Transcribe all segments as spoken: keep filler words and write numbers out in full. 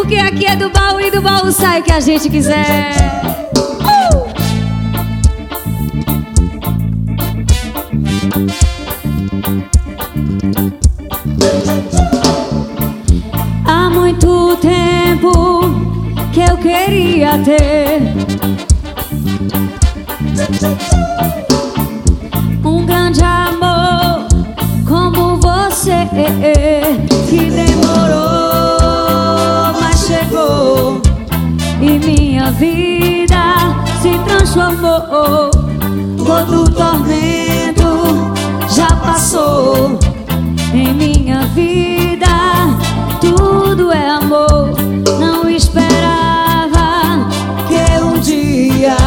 porque aqui é do baú e do baú sai o que a gente quiser. uh! Há muito tempo que eu queria ter um grande amor como você, que demorou, mas chegou, e minha vida se transformou. Todo tormento já passou, em minha vida tudo é amor. Não esperava que um dia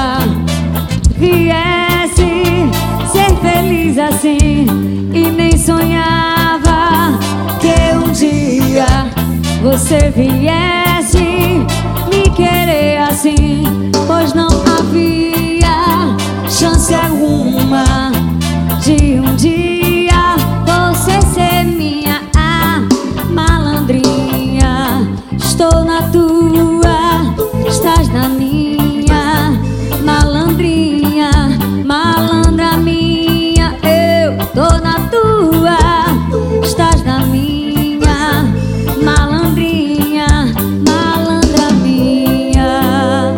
viesse ser feliz assim, e nem sonhava que um dia você viesse me querer assim. Pois não havia chance alguma de um dia você ser minha ah, malandrinha. Estou na tua, estás na minha, malandrinha, malandra minha. Eu tô na tua, estás na minha, malandrinha, malandra minha.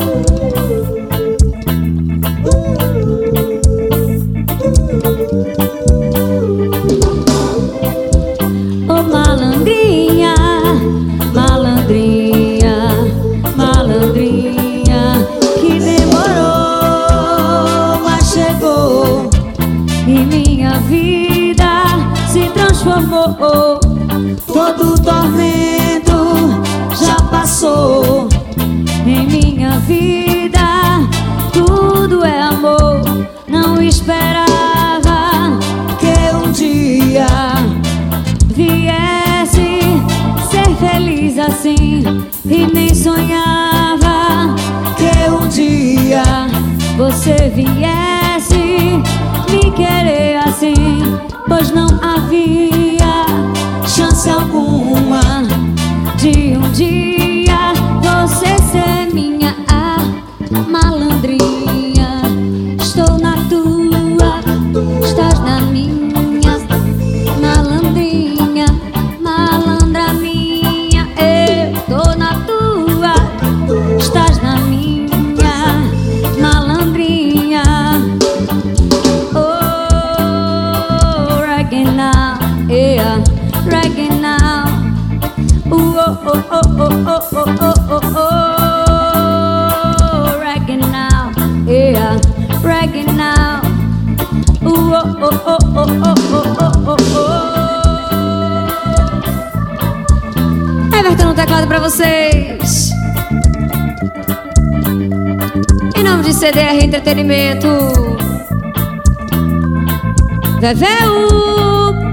Oh malandrinha, malandrinha, malandrinha, que demorou, mas chegou, e minha vida se transformou. Todo tormento já passou, em minha vida tudo é amor. Não esperava que um dia viesse ser feliz assim, e nem sonhava que um dia você viesse me querer assim. Pois não havia chance alguma de um dia você ser minha ah, malandrinha. Estou na tua, estás na minha, malandrinha, malandra minha. Eu tô na tua, estás na minha, malandrinha. Oh, reggae now, yeah, reggae now. Ooh, oh, oh, oh, oh, oh, oh, oh, oh, oh, reggae now, yeah, reggae now. Ooh, oh, oh, oh, oh, oh, oh, oh, oh. Everton no teclado pra vocês. Em nome de C D R Entretenimento, Veveu.